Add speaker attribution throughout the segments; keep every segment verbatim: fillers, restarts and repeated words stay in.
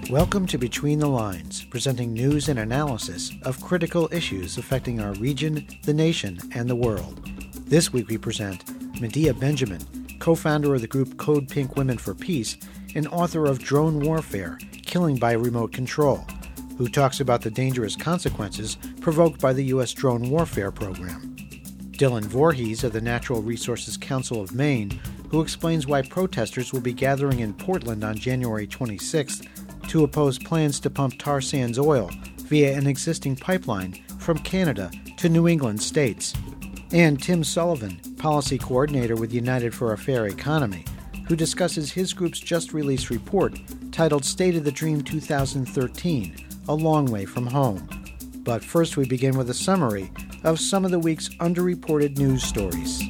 Speaker 1: Welcome to Between the Lines, presenting news and analysis of critical issues affecting our region, the nation, and the world. This week we present Medea Benjamin, co-founder of the group Code Pink Women for Peace and author of Drone Warfare, Killing by Remote Control, who talks about the dangerous consequences provoked by the U S drone warfare program. Dylan Voorhees of the Natural Resources Council of Maine, who explains why protesters will be gathering in Portland on January twenty-sixth to oppose plans to pump tar sands oil via an existing pipeline from Canada to New England states. And Tim Sullivan, policy coordinator with United for a Fair Economy, who discusses his group's just-released report titled State of the Dream two thousand thirteen, A Long Way from Home. But first we begin with a summary of some of the week's underreported news stories.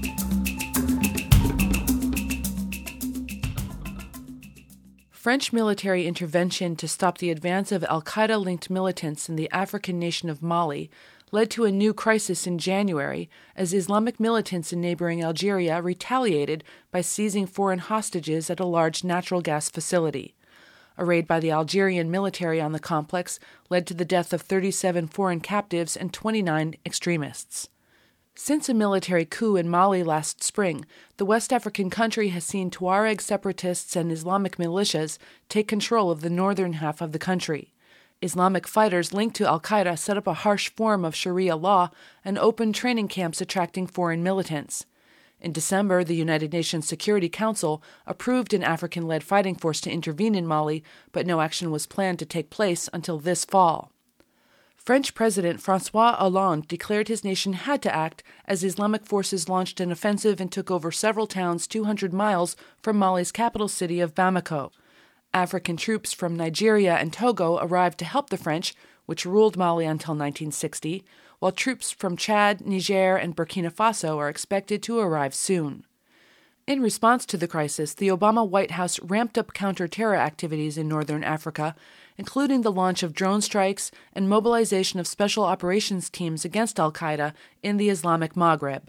Speaker 2: French military intervention to stop the advance of al-Qaeda-linked militants in the African nation of Mali led to a new crisis in January as Islamic militants in neighboring Algeria retaliated by seizing foreign hostages at a large natural gas facility. A raid by the Algerian military on the complex led to the death of thirty-seven foreign captives and twenty-nine extremists. Since a military coup in Mali last spring, the West African country has seen Tuareg separatists and Islamic militias take control of the northern half of the country. Islamic fighters linked to al-Qaeda set up a harsh form of Sharia law and opened training camps attracting foreign militants. In December, the United Nations Security Council approved an African-led fighting force to intervene in Mali, but no action was planned to take place until this fall. French President François Hollande declared his nation had to act as Islamic forces launched an offensive and took over several towns two hundred miles from Mali's capital city of Bamako. African troops from Nigeria and Togo arrived to help the French, which ruled Mali until nineteen sixty, while troops from Chad, Niger, and Burkina Faso are expected to arrive soon. In response to the crisis, the Obama White House ramped up counter-terror activities in northern Africa, including the launch of drone strikes and mobilization of special operations teams against al-Qaeda in the Islamic Maghreb.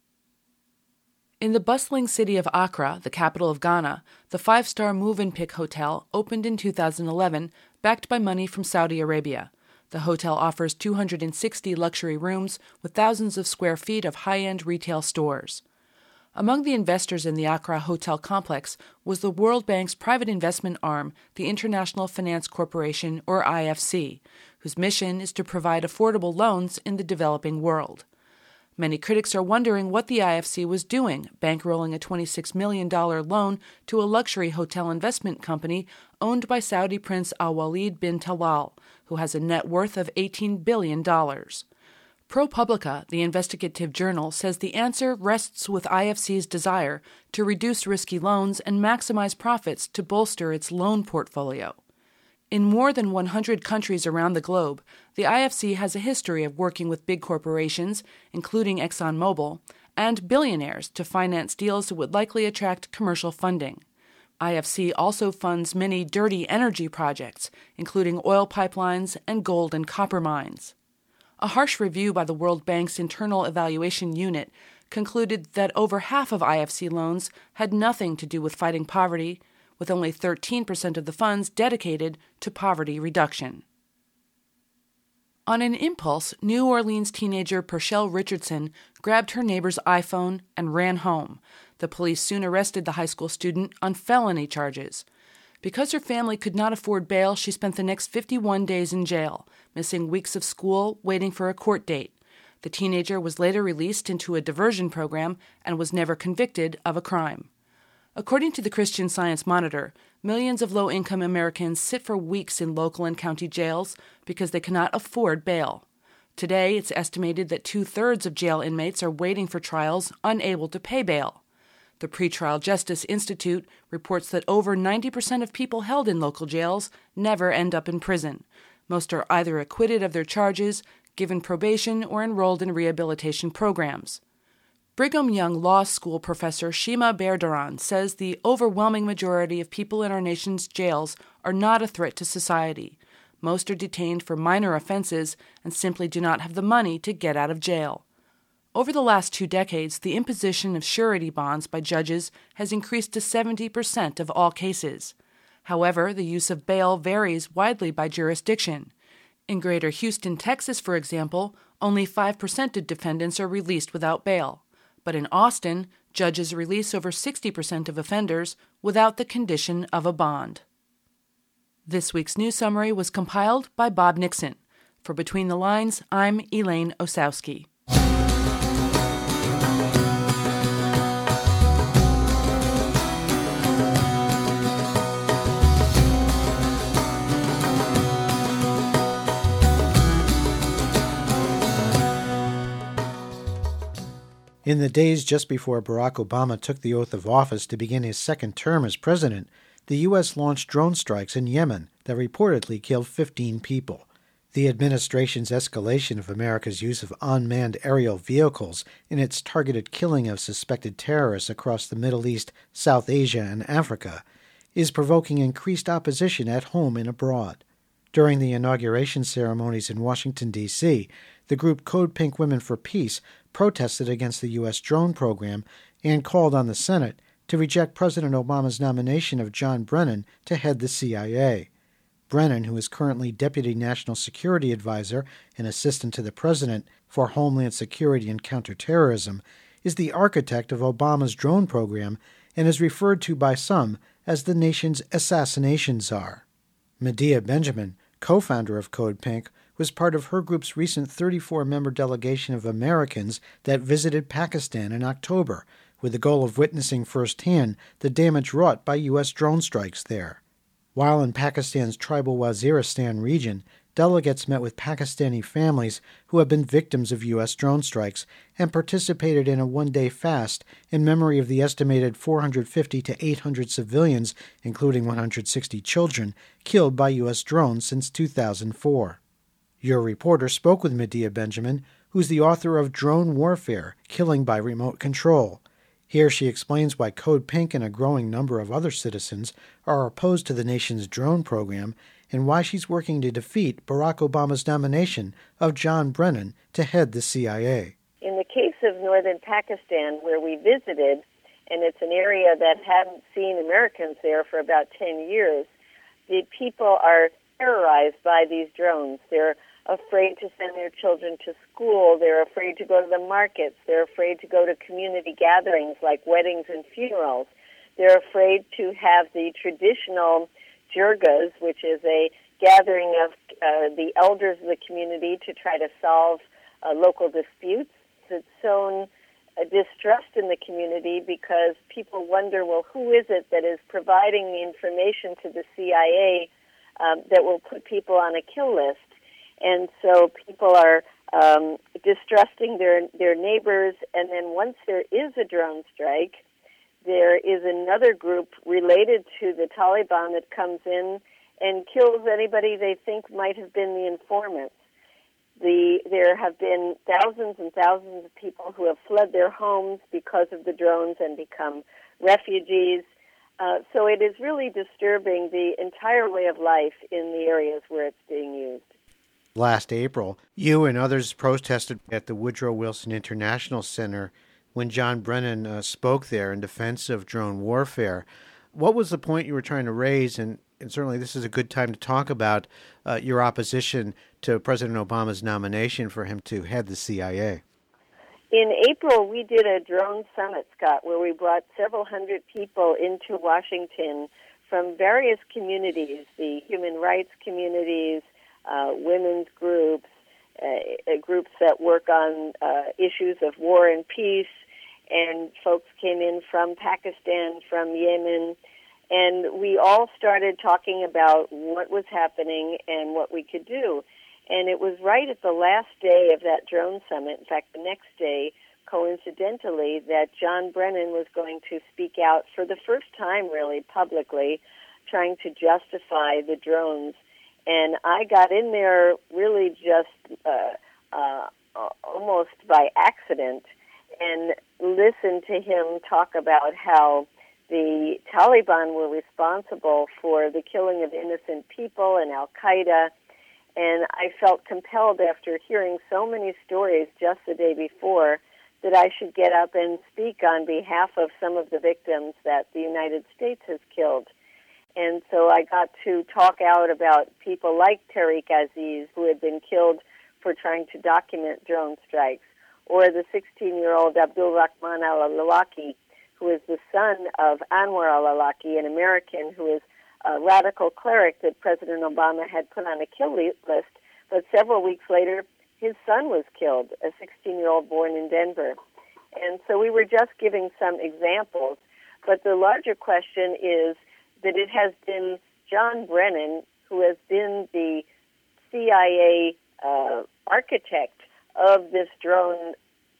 Speaker 2: In the bustling city of Accra, the capital of Ghana, the five-star Movenpick Hotel opened in two thousand eleven, backed by money from Saudi Arabia. The hotel offers two hundred sixty luxury rooms with thousands of square feet of high-end retail stores. Among the investors in the Accra hotel complex was the World Bank's private investment arm, the International Finance Corporation, or I F C, whose mission is to provide affordable loans in the developing world. Many critics are wondering what the I F C was doing, bankrolling a twenty-six million dollars loan to a luxury hotel investment company owned by Saudi Prince Al-Walid bin Talal, who has a net worth of eighteen billion dollars. ProPublica, the investigative journal, says the answer rests with I F C's desire to reduce risky loans and maximize profits to bolster its loan portfolio. In more than one hundred countries around the globe, the I F C has a history of working with big corporations, including ExxonMobil, and billionaires to finance deals that would likely attract commercial funding. I F C also funds many dirty energy projects, including oil pipelines and gold and copper mines. A harsh review by the World Bank's Internal Evaluation Unit concluded that over half of I F C loans had nothing to do with fighting poverty, with only thirteen percent of the funds dedicated to poverty reduction. On an impulse, New Orleans teenager Purcell Richardson grabbed her neighbor's iPhone and ran home. The police soon arrested the high school student on felony charges. Because her family could not afford bail, she spent the next fifty-one days in jail, missing weeks of school, waiting for a court date. The teenager was later released into a diversion program and was never convicted of a crime. According to the Christian Science Monitor, millions of low-income Americans sit for weeks in local and county jails because they cannot afford bail. Today, it's estimated that two-thirds of jail inmates are waiting for trials, unable to pay bail. The Pretrial Justice Institute reports that over ninety percent of people held in local jails never end up in prison. Most are either acquitted of their charges, given probation, or enrolled in rehabilitation programs. Brigham Young Law School professor Shima Berdaran says the overwhelming majority of people in our nation's jails are not a threat to society. Most are detained for minor offenses and simply do not have the money to get out of jail. Over the last two decades, the imposition of surety bonds by judges has increased to seventy percent of all cases. However, the use of bail varies widely by jurisdiction. In Greater Houston, Texas, for example, only five percent of defendants are released without bail. But in Austin, judges release over sixty percent of offenders without the condition of a bond. This week's news summary was compiled by Bob Nixon. For Between the Lines, I'm Elaine Osowski.
Speaker 1: In the days just before Barack Obama took the oath of office to begin his second term as president, the U S launched drone strikes in Yemen that reportedly killed fifteen people. The administration's escalation of America's use of unmanned aerial vehicles in its targeted killing of suspected terrorists across the Middle East, South Asia, and Africa is provoking increased opposition at home and abroad. During the inauguration ceremonies in Washington, D C, the group Code Pink Women for Peace protested against the U S drone program and called on the Senate to reject President Obama's nomination of John Brennan to head the C I A. Brennan, who is currently Deputy National Security Advisor and Assistant to the President for Homeland Security and Counterterrorism, is the architect of Obama's drone program and is referred to by some as the nation's assassination czar. Medea Benjamin, co-founder of Code Pink, was part of her group's recent thirty-four member delegation of Americans that visited Pakistan in October with the goal of witnessing firsthand the damage wrought by U S drone strikes there. While in Pakistan's tribal Waziristan region, delegates met with Pakistani families who have been victims of U S drone strikes and participated in a one-day fast in memory of the estimated four hundred fifty to eight hundred civilians, including one hundred sixty children, killed by U S drones since two thousand four. Your reporter spoke with Medea Benjamin, who's the author of Drone Warfare, Killing by Remote Control. Here she explains why Code Pink and a growing number of other citizens are opposed to the nation's drone program and why she's working to defeat Barack Obama's nomination of John Brennan to head the C I A.
Speaker 3: In the case of northern Pakistan, where we visited, and it's an area that hadn't seen Americans there for about ten years, the people are terrorized by these drones. They're afraid to send their children to school. They're afraid to go to the markets. They're afraid to go to community gatherings like weddings and funerals. They're afraid to have the traditional jirgas, which is a gathering of uh, the elders of the community to try to solve uh, local disputes. It's sown a distrust in the community because people wonder, well, who is it that is providing the information to the C I A um, that will put people on a kill list? And so people are um, distrusting their their neighbors, and then once there is a drone strike, there is another group related to the Taliban that comes in and kills anybody they think might have been the informants. The, there have been thousands and thousands of people who have fled their homes because of the drones and become refugees. Uh, so it is really disturbing the entire way of life in the areas where it's being used.
Speaker 1: Last April, you and others protested at the Woodrow Wilson International Center when John Brennan uh, spoke there in defense of drone warfare. What was the point you were trying to raise? And, and certainly this is a good time to talk about uh, your opposition to President Obama's nomination for him to head the C I A.
Speaker 3: In April, we did a drone summit, Scott, where we brought several hundred people into Washington from various communities, the human rights communities, uh, women's groups, uh, groups that work on uh, issues of war and peace, and folks came in from Pakistan, from Yemen, and we all started talking about what was happening and what we could do. And it was right at the last day of that drone summit, in fact, the next day, coincidentally, that John Brennan was going to speak out for the first time, really, publicly, trying to justify the drones. And I got in there really just uh, uh, almost by accident and listened to him talk about how the Taliban were responsible for the killing of innocent people and Al-Qaeda. And I felt compelled after hearing so many stories just the day before that I should get up and speak on behalf of some of the victims that the United States has killed. And so I got to talk out about people like Tariq Aziz, who had been killed for trying to document drone strikes, or the sixteen-year-old Abdul Rahman al-Awlaki, who is the son of Anwar al-Awlaki, an American who is a radical cleric that President Obama had put on a kill list. But several weeks later, his son was killed, a sixteen-year-old born in Denver. And so we were just giving some examples. But the larger question is that it has been John Brennan, who has been the C I A uh, architect of this drone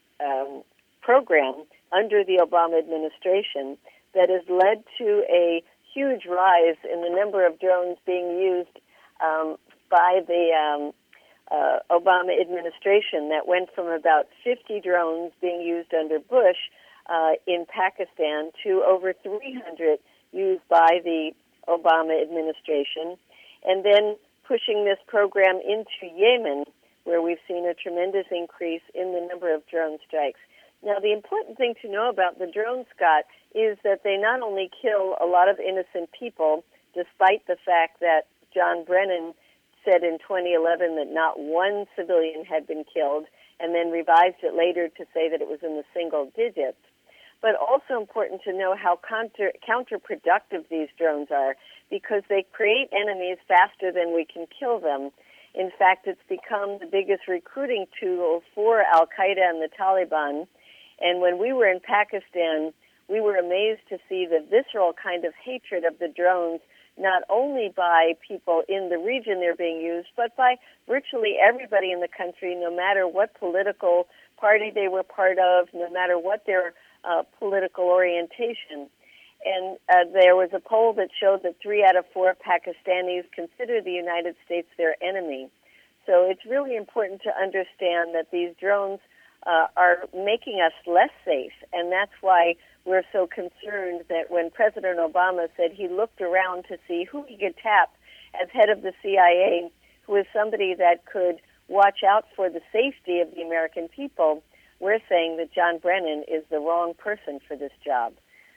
Speaker 3: um, program under the Obama administration, that has led to a huge rise in the number of drones being used um, by the um, uh, Obama administration, that went from about fifty drones being used under Bush uh, in Pakistan to over three hundred used by the Obama administration, and then pushing this program into Yemen, where we've seen a tremendous increase in the number of drone strikes. Now, the important thing to know about the drones, Scott, is that they not only kill a lot of innocent people, despite the fact that John Brennan said in twenty eleven that not one civilian had been killed, and then revised it later to say that it was in the single digits, but also important to know how counter, counterproductive these drones are, because they create enemies faster than we can kill them. In fact, it's become the biggest recruiting tool for al-Qaeda and the Taliban. And when we were in Pakistan, we were amazed to see the visceral kind of hatred of the drones, not only by people in the region they're being used, but by virtually everybody in the country, no matter what political party they were part of, no matter what their uh, political orientation. And uh, there was a poll that showed that three out of four Pakistanis consider the United States their enemy. So it's really important to understand that these drones uh, are making us less safe, and that's why we're so concerned that when President Obama said he looked around to see who he could tap as head of the C I A, who is somebody that could watch out for the safety of the American people, we're saying that John Brennan is the wrong person for this job.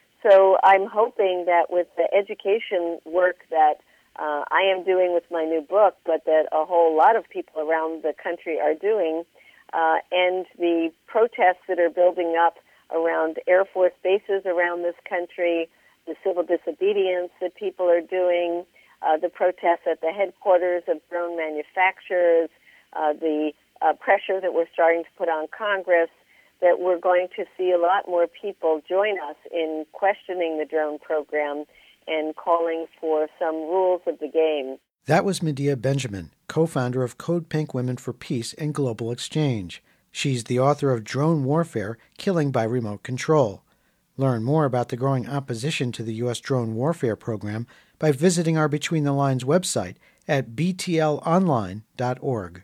Speaker 3: So I'm hoping that with the education work that uh, I am doing with my new book, but that a whole lot of people around the country are doing, uh, and the protests that are building up around Air Force bases around this country, the civil disobedience that people are doing, uh, the protests at the headquarters of drone manufacturers, uh, the uh, pressure that we're starting to put on Congress, that we're going to see a lot more people join us in questioning the drone program and calling for some rules of the game.
Speaker 1: That was Medea Benjamin, co-founder of Code Pink Women for Peace and Global Exchange. She's the author of Drone Warfare, Killing by Remote Control. Learn more about the growing opposition to the U S drone warfare program by visiting our Between the Lines website at b t l online dot org.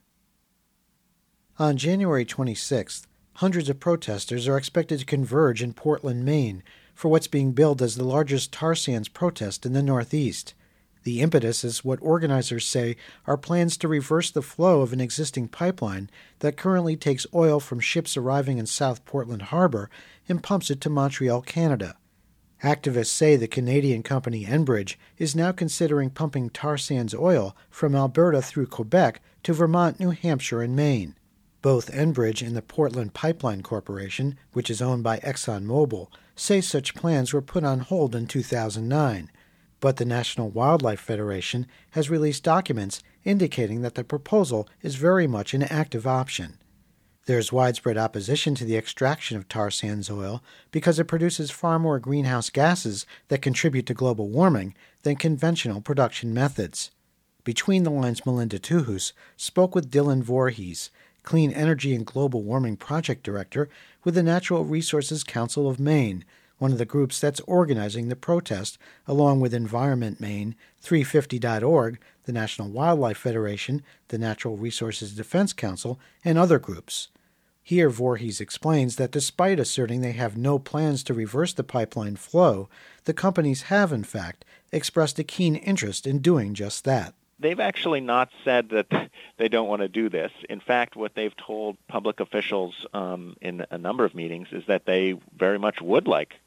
Speaker 1: On January twenty-sixth, hundreds of protesters are expected to converge in Portland, Maine, for what's being billed as the largest tar sands protest in the Northeast. The impetus is what organizers say are plans to reverse the flow of an existing pipeline that currently takes oil from ships arriving in South Portland Harbor and pumps it to Montreal, Canada. Activists say the Canadian company Enbridge is now considering pumping tar sands oil from Alberta through Quebec to Vermont, New Hampshire, and Maine. Both Enbridge and the Portland Pipeline Corporation, which is owned by ExxonMobil, say such plans were put on hold in two thousand nine. But the National Wildlife Federation has released documents indicating that the proposal is very much an active option. There's widespread opposition to the extraction of tar sands oil because it produces far more greenhouse gases that contribute to global warming than conventional production methods. Between the Lines' Melinda Tuhus spoke with Dylan Voorhees, Clean Energy and Global Warming Project Director with the Natural Resources Council of Maine, one of the groups that's organizing the protest, along with Environment Maine, three fifty dot org, the National Wildlife Federation, the Natural Resources Defense Council, and other groups. Here, Voorhees explains that despite asserting they have no plans to reverse the pipeline flow, the companies have, in fact, expressed a keen interest in doing just that.
Speaker 4: They've actually not said that they don't want to do this. In fact, what they've told public officials um, in a number of meetings is that they very much would like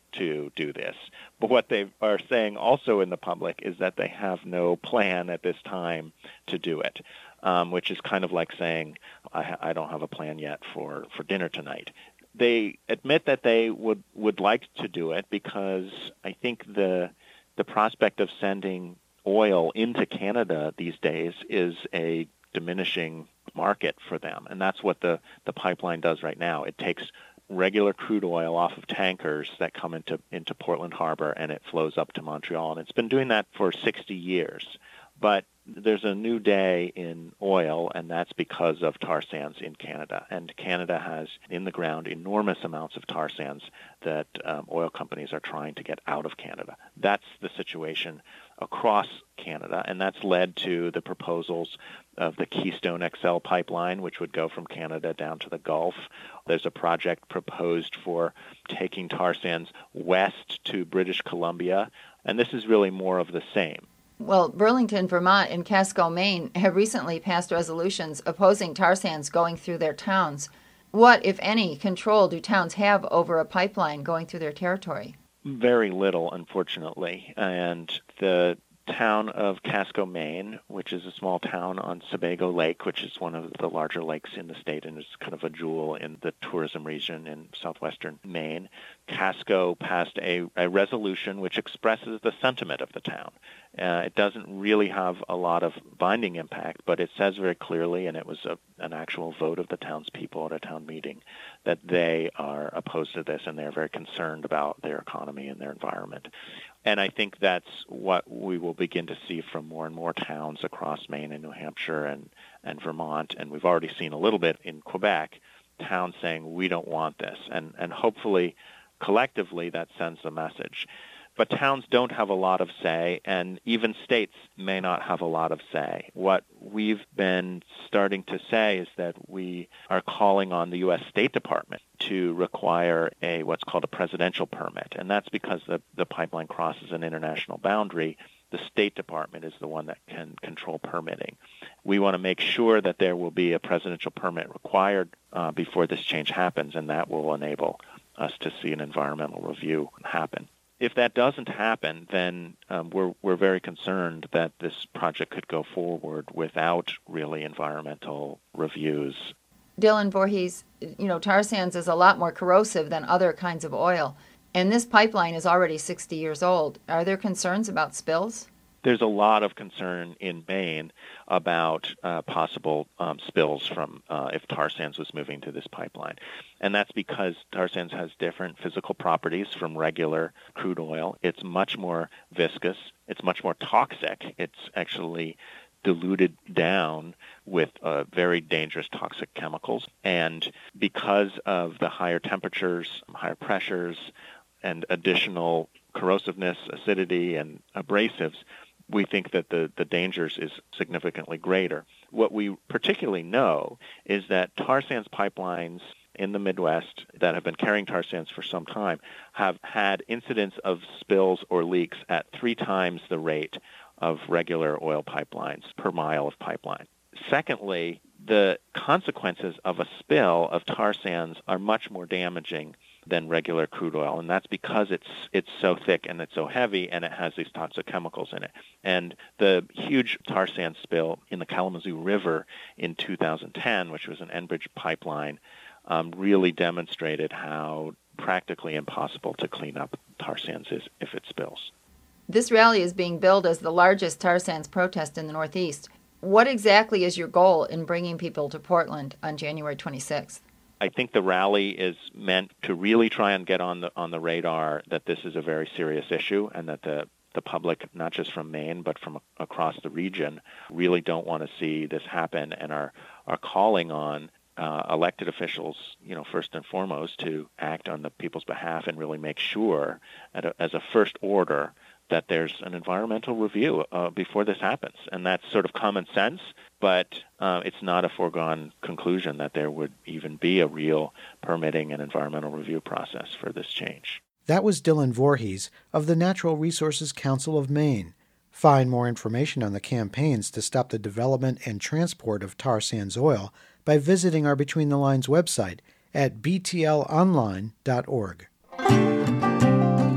Speaker 4: to do this. But what they are saying also in the public is that they have no plan at this time to do it, um, which is kind of like saying, I, ha- I don't have a plan yet for, for dinner tonight. They admit that they would, would like to do it because I think the the prospect of sending oil into Canada these days is a diminishing market for them. And that's what the, the pipeline does right now. It takes regular crude oil off of tankers that come into, into Portland Harbor, and it flows up to Montreal. And it's been doing that for sixty years. But there's a new day in oil, and that's because of tar sands in Canada. And Canada has in the ground enormous amounts of tar sands that um, oil companies are trying to get out of Canada. That's the situation across Canada, and that's led to the proposals of the Keystone X L pipeline, which would go from Canada down to the Gulf. There's a project proposed for taking tar sands west to British Columbia, and this is really more of the same.
Speaker 5: Well, Burlington, Vermont, and Casco, Maine have recently passed resolutions opposing tar sands going through their towns. What, if any, control do towns have over a pipeline going through their territory?
Speaker 4: Very little, unfortunately. And the town of Casco, Maine, which is a small town on Sebago Lake, which is one of the larger lakes in the state and is kind of a jewel in the tourism region in southwestern Maine. Casco passed a, a resolution which expresses the sentiment of the town. Uh, it doesn't really have a lot of binding impact, but it says very clearly, and it was a, an actual vote of the townspeople at a town meeting, that they are opposed to this and they're very concerned about their economy and their environment. And I think that's what we will begin to see from more and more towns across Maine and New Hampshire and, and Vermont. And we've already seen a little bit in Quebec, towns saying, we don't want this. And, and hopefully, collectively, that sends a message. But towns don't have a lot of say, and even states may not have a lot of say. What we've been starting to say is that we are calling on the U S State Department to require a what's called a presidential permit, and that's because the, the pipeline crosses an international boundary. The State Department is the one that can control permitting. We want to make sure that there will be a presidential permit required uh, before this change happens, and that will enable us to see an environmental review happen. If that doesn't happen, then um, we're we're very concerned that this project could go forward without really environmental reviews.
Speaker 5: Dylan Voorhees, you know, tar sands is a lot more corrosive than other kinds of oil, and this pipeline is already sixty years old. Are there concerns about spills?
Speaker 4: There's a lot of concern in Maine about uh, possible um, spills from uh, if tar sands was moving to this pipeline. And that's because tar sands has different physical properties from regular crude oil. It's much more viscous. It's much more toxic. It's actually diluted down with uh, very dangerous toxic chemicals. And because of the higher temperatures, higher pressures, and additional corrosiveness, acidity, and abrasives, we think that the, the dangers is significantly greater. What we particularly know is that tar sands pipelines in the Midwest that have been carrying tar sands for some time have had incidents of spills or leaks at three times the rate of regular oil pipelines per mile of pipeline. Secondly, the consequences of a spill of tar sands are much more damaging than regular crude oil, and that's because it's it's so thick and it's so heavy and it has these toxic chemicals in it. And the huge tar sand spill in the Kalamazoo River in two thousand ten, which was an Enbridge pipeline, um, really demonstrated how practically impossible to clean up tar sands is if it spills.
Speaker 5: This rally is being billed as the largest tar sands protest in the Northeast. What exactly is your goal in bringing people to Portland on January twenty-sixth?
Speaker 4: I think the rally is meant to really try and get on the on the radar that this is a very serious issue and that the, the public, not just from Maine but from across the region, really don't want to see this happen and are, are calling on uh, elected officials, you know, first and foremost, to act on the people's behalf and really make sure, at a, as a first order, that there's an environmental review uh, before this happens. And that's sort of common sense, but uh, it's not a foregone conclusion that there would even be a real permitting and environmental review process for this change.
Speaker 1: That was Dylan Voorhees of the Natural Resources Council of Maine. Find more information on the campaigns to stop the development and transport of tar sands oil by visiting our Between the Lines website at b t l online dot org.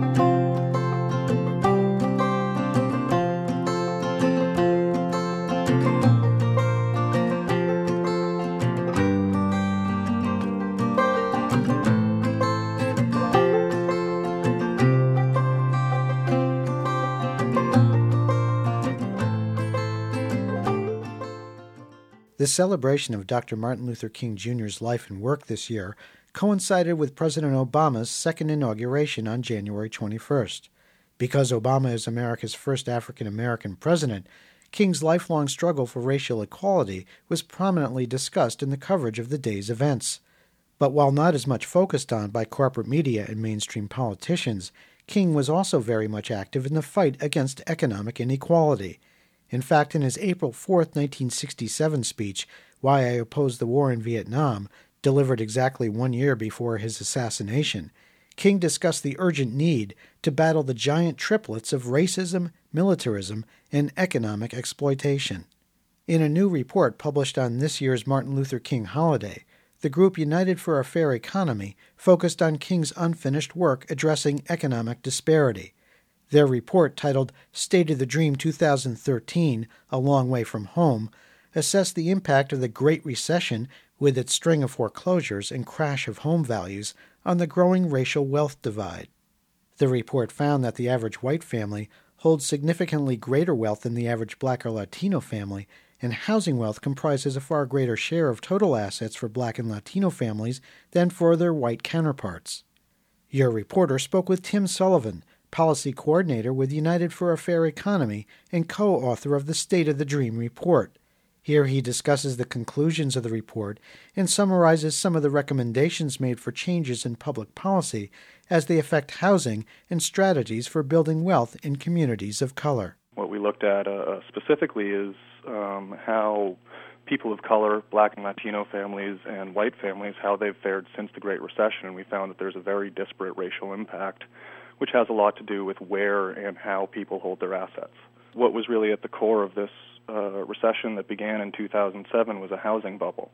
Speaker 1: The celebration of Doctor Martin Luther King Junior's life and work this year coincided with President Obama's second inauguration on January twenty-first. Because Obama is America's first African-American president, King's lifelong struggle for racial equality was prominently discussed in the coverage of the day's events. But while not as much focused on by corporate media and mainstream politicians, King was also very much active in the fight against economic inequality. In fact, in his April fourth, nineteen sixty-seven speech, Why I Oppose the War in Vietnam, delivered exactly one year before his assassination, King discussed the urgent need to battle the giant triplets of racism, militarism, and economic exploitation. In a new report published on this year's Martin Luther King holiday, the group United for a Fair Economy focused on King's unfinished work addressing economic disparity. Their report, titled State of the Dream two thousand thirteen, A Long Way from Home, assessed the impact of the Great Recession with its string of foreclosures and crash of home values on the growing racial wealth divide. The report found that the average white family holds significantly greater wealth than the average Black or Latino family, and housing wealth comprises a far greater share of total assets for Black and Latino families than for their white counterparts. Your reporter spoke with Tim Sullivan, policy coordinator with United for a Fair Economy and co-author of the State of the Dream report. Here he discusses the conclusions of the report and summarizes some of the recommendations made for changes in public policy as they affect housing and strategies for building wealth in communities of color.
Speaker 6: What we looked at uh, specifically is um, how people of color, Black and Latino families, and white families, how they've fared since the Great Recession, and we found that there's a very disparate racial impact, which has a lot to do with where and how people hold their assets. What was really at the core of this uh, recession that began in two thousand seven was a housing bubble.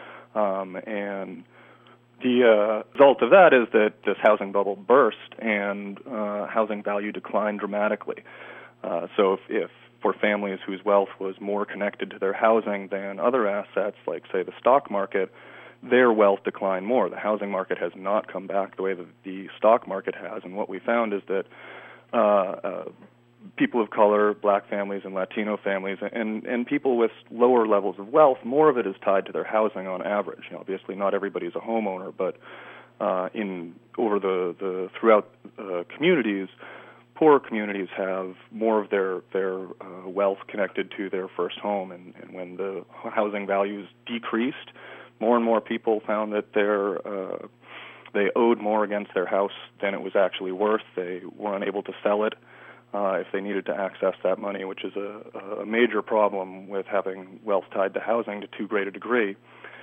Speaker 6: Um, and the uh, result of that is that this housing bubble burst and uh, housing value declined dramatically. Uh, so if, if for families whose wealth was more connected to their housing than other assets, like, say, the stock market, their wealth declined more. The housing market has not come back the way that the stock market has, and what we found is that uh, uh, people of color, Black families and Latino families, and, and people with lower levels of wealth, more of it is tied to their housing on average. You know, obviously, not everybody's a homeowner, but uh, in over the, the throughout uh, communities, poorer communities have more of their their uh, wealth connected to their first home, and, and when the housing values decreased, more and more people found that their uh, they owed more against their house than it was actually worth. They were unable to sell it uh, if they needed to access that money, which is a, a major problem with having wealth tied to housing to too great a degree,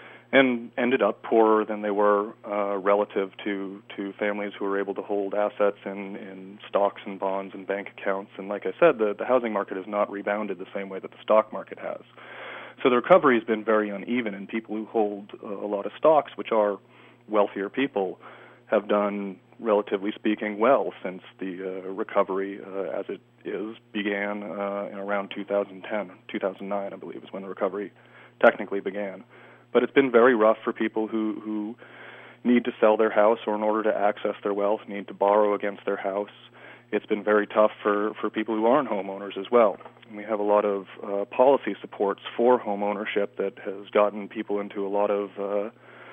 Speaker 6: and ended up poorer than they were uh, relative to, to families who were able to hold assets in, in stocks and bonds and bank accounts. And like I said, the, the housing market has not rebounded the same way that the stock market has. So the recovery has been very uneven, and people who hold uh, a lot of stocks, which are wealthier people, have done, relatively speaking, well since the uh, recovery, uh, as it is, began uh, in around two thousand ten, two thousand nine, I believe, is when the recovery technically began. But it's been very rough for people who, who need to sell their house or in order to access their wealth, need to borrow against their house. It's been very tough for, for people who aren't homeowners as well. And we have a lot of uh, policy supports for home ownership that has gotten people into a lot of uh,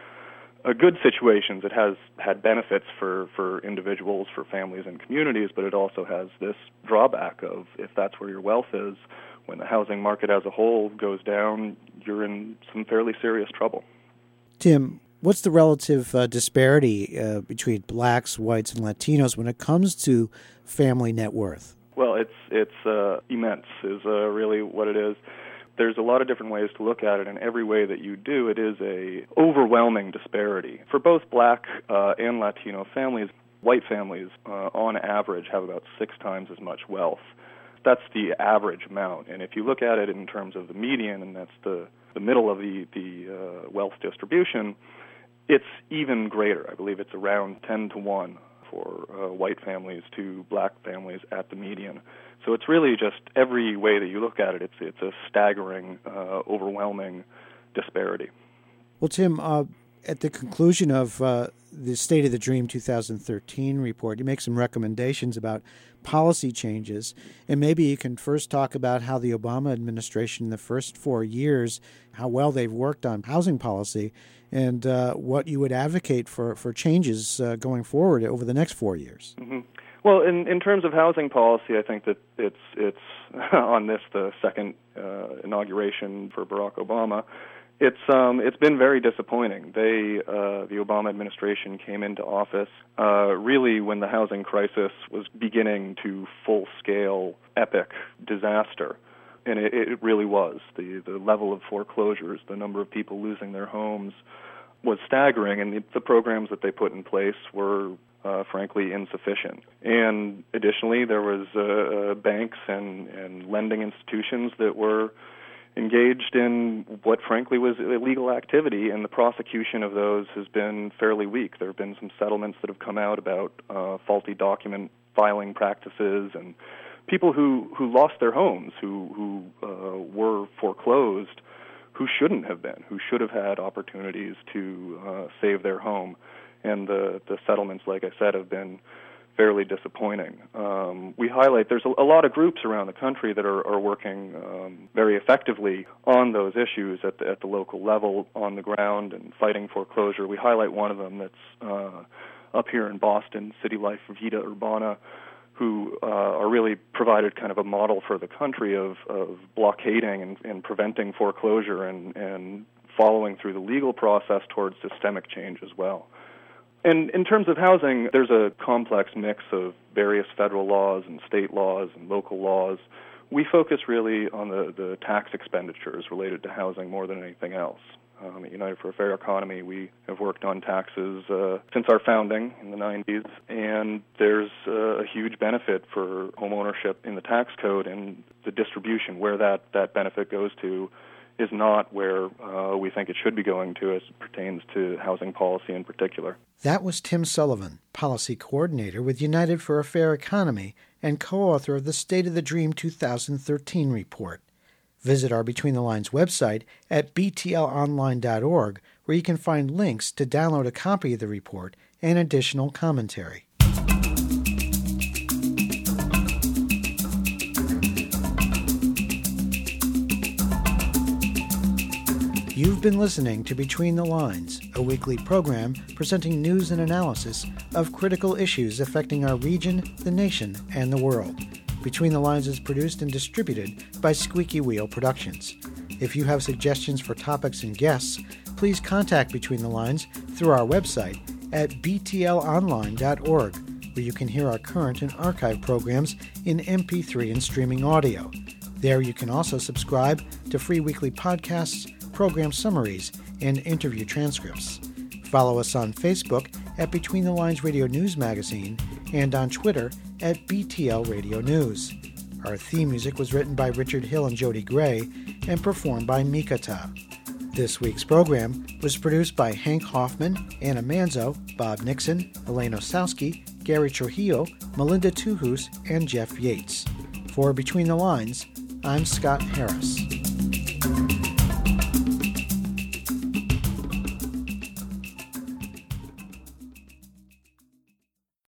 Speaker 6: uh, good situations. It has had benefits for, for individuals, for families and communities, but it also has this drawback of if that's where your wealth is, when the housing market as a whole goes down, you're in some fairly serious trouble.
Speaker 1: Tim, what's the relative uh, disparity uh, between blacks, whites, and Latinos when it comes to family net worth?
Speaker 6: Well, it's it's uh, immense is uh, really what it is. There's a lot of different ways to look at it, and every way that you do, it is a overwhelming disparity. For both black uh, and Latino families, white families, uh, on average, have about six times as much wealth. That's the average amount, and if you look at it in terms of the median, and that's the, the middle of the, the uh, wealth distribution, it's even greater. I believe it's around ten to one for uh, white families to black families at the median. So it's really just every way that you look at it, it's it's a staggering, uh, overwhelming disparity.
Speaker 1: Well, Tim, uh, At the conclusion of uh, the State of the Dream two thousand thirteen report, you make some recommendations about policy changes, and maybe you can first talk about how the Obama administration in the first four years, how well they've worked on housing policy, and uh, what you would advocate for, for changes uh, going forward over the next four years.
Speaker 6: Mm-hmm. Well, in, in terms of housing policy, I think that it's it's on this the second uh, inauguration for Barack Obama. It's um, it's been very disappointing. They uh, the Obama administration came into office uh, really when the housing crisis was beginning to full-scale epic disaster, and it, it really was. The the level of foreclosures, the number of people losing their homes, was staggering, and the, the programs that they put in place were uh, frankly insufficient. And additionally, there was uh, uh, banks and, and lending institutions that were engaged in what frankly was illegal activity, and the prosecution of those has been fairly weak. There have been some settlements that have come out about uh, faulty document filing practices and people who, who lost their homes, who, who uh, were foreclosed, who shouldn't have been, who should have had opportunities to uh, save their home. And the, the settlements, like I said, have been fairly disappointing. Um, we highlight there's a, a lot of groups around the country that are, are working um, very effectively on those issues at the, at the local level, on the ground, and fighting foreclosure. We highlight one of them that's uh, up here in Boston, City Life Vita Urbana, who uh, are really provided kind of a model for the country of, of blockading and, and preventing foreclosure and, and following through the legal process towards systemic change as well. And in terms of housing, there's a complex mix of various federal laws and state laws and local laws. We focus really on the, the tax expenditures related to housing more than anything else. Um, at United for a Fair Economy, we have worked on taxes uh, since our founding in the nineties, and there's uh, a huge benefit for home ownership in the tax code, and the distribution where that, that benefit goes to is not where uh, we think it should be going to as it pertains to housing policy in particular.
Speaker 1: That was Tim Sullivan, Policy Coordinator with United for a Fair Economy and co-author of the State of the Dream two thousand thirteen report. Visit our Between the Lines website at b t l online dot org, where you can find links to download a copy of the report and additional commentary. You've been listening to Between the Lines, a weekly program presenting news and analysis of critical issues affecting our region, the nation, and the world. Between the Lines is produced and distributed by Squeaky Wheel Productions. If you have suggestions for topics and guests, please contact Between the Lines through our website at b t l online dot org, where you can hear our current and archive programs in M P three and streaming audio. There you can also subscribe to free weekly podcasts, program summaries, and interview transcripts. Follow us on Facebook at Between the Lines Radio News Magazine and on Twitter at B T L Radio News. Our theme music was written by Richard Hill and Jody Gray and performed by Mikata. This week's program was produced by Hank Hoffman, Anna Manzo, Bob Nixon, Elaine Osowski, Gary Trujillo, Melinda Tuhus, and Jeff Yates. For Between the Lines, I'm Scott Harris.